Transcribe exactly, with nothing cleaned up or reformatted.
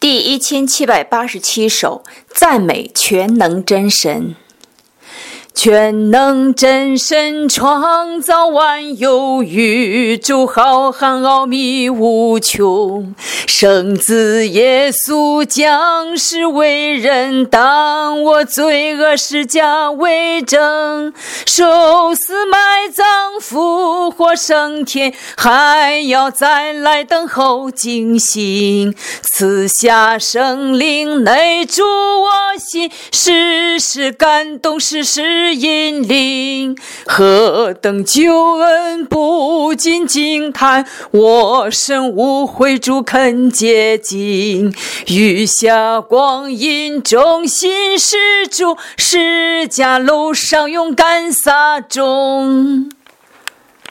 第一千七百八十七首，赞美全能真神。全能真神创造万有，宇宙浩瀚奥秘无穷。圣子耶稣降世为人，当我罪恶十架为证，受死埋葬复活升天，还要再来等候惊醒，赐下圣灵内住我心，时时感动，时时引领，何等救恩不禁惊叹，我身无悔主肯接近，余下光阴中心是主，十架路上勇敢撒种。